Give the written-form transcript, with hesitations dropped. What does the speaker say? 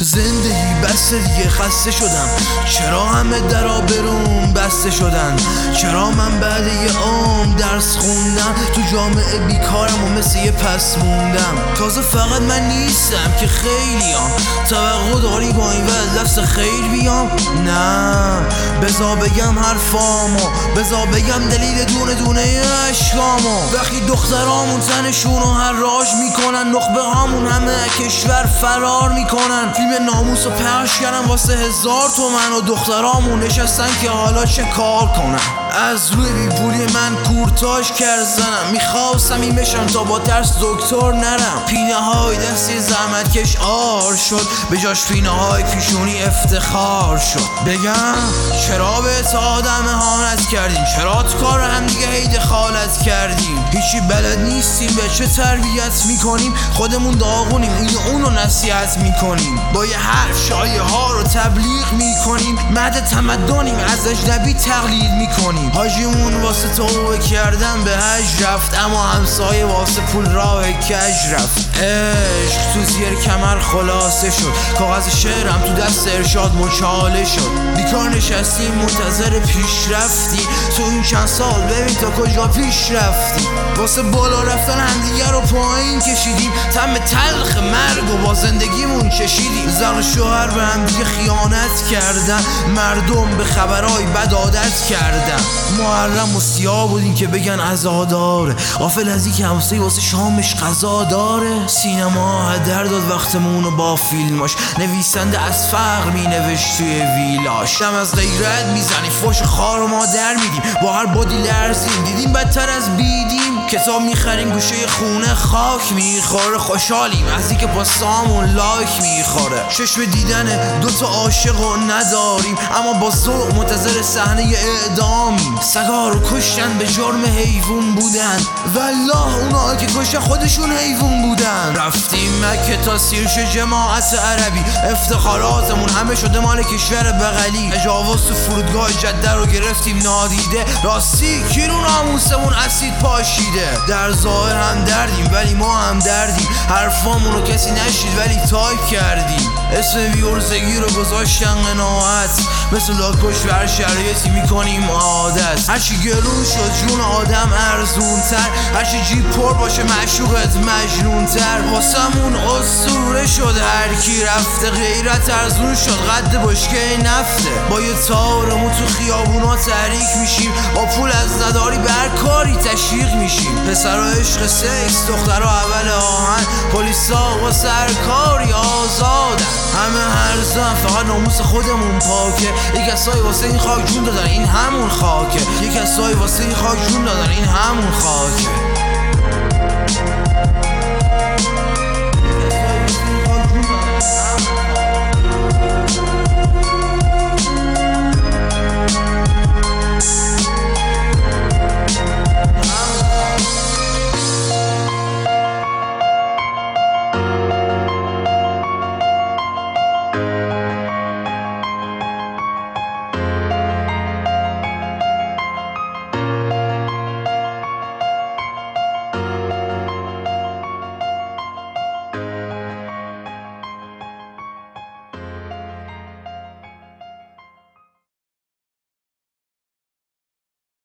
زندگی بسته دیگه، خسته شدم. چرا همه درا بروم بسته شدن؟ چرا من بعد یه عمر درس خوندم تو جامعه بیکارم و مثل یه پس موندم؟ تازه فقط من نیستم که خیلیام توقع داری با این وضع دست خیر بیام. نه بذار بگم حرفامو، بذار بگم دلیل دونه دونه اشکامو. وقتی دخترامون تنشونو حراج میکنن، نخبه هامون همه کشور فرار میکنن. فیلم ناموسو پخش کردن واسه 1000 تومن و دخترامون نشستن که حالا چه کار کنن. از روی بیپولی من کورتاژ کرد زنم، میخواستم این بشم تا با ترس دکتر نرم. پینه های دستی زحمتکش آر شد، به جاش پینه های پیشونی افتخار شد. بگم چرا به تا آدم اهانت کردیم؟ چرا تو کار هم دیگه هی دخالت کردیم؟ هیچی بلد نیستیم به چه تربیت میکنیم، خودمون داغونیم این اونو نصیحت میکنیم. با یه حرف شایعه ها رو تبلیغ میکنیم، مد تمدنیم از اجنبی تقلید میکنیم. حاجیمون واسه توبه کردن به حج رفت، اما همسایه واسه پول راه کج رفت. عشق تو زیر کمر خلاصه شد، کاغذ شعرم تو دست ارشاد مچاله شد. بیکار نشستیم منتظر پیشرفتی، تو این چند سال ببین تا کجا پیش رفتی. واسه بالا رفتن همدیگه رو پایین کشیدیم، طعم تلخ مرگ و با زندگیمون چشیدیم. زن و شوهر به همدیگه خیانت کردن، مردم به خبرهای بد عادت کردن. محرم و سیاه بودیم که بگن عزاداره، غافل از این که همسایه واسه شامش غذا داره. سینما هدر داد وقتمونو با فیلماش، نویسنده از فقر مینوشت توی ویلاش. دم از غیرت میزنی فوش خار و مادر میدیم، با هر بادی لرزیم دیدیم بدتر از بیدیم. کتاب میخریم گوشه خونه خاک میخوره، خوشحالیم از اینکه پاستامون لایک میخوره. چشم دیدن دوتا عاشق رو نداریم، اما با ذوق منتظر صحنه اعدامیم. سگا رو کشتن به جرم حیوان بودن، والله اونا که کشتن خودشون حیوان بودن. رفتیم مکه تا سیرش جماعت عربی، افتخاراتمون همه شده مال کشور بغلی. تجاوز تو فرودگاه جده رو گرفتیم نادیده، راستی کی رو ناموسمون اسید پاشیده؟ در ظاهر هم دردیم ولی ما هم دردیم، حرفامون رو کسی نشید ولی تایپ کردیم. اسم ویورزگی رو گذاشتن قناعت، مثل لاکش بر شرایطی میکنیم عادت. هرچی گرون شد جون آدم ارزونتر، هرچی جیب پر باشه معشوقت مجنونتر. واسمون اسطوره شد هرکی رفته، غیرت ارزون شد قد بشکه نفته. با یه تارمون تو خیابونا تحریک میشیم، با پول از نداری بر کاری تشویق میشیم. پسرا عشق سکس، دخترا اول آهن، پلیسا با سرکاری آزادن. همه هر زن فقط ناموس خودمون پاکه، یک کسایی واسه این خاک جون دادن این همون خاکه، یک کسایی واسه این خاک جون دادن این همون خاکه.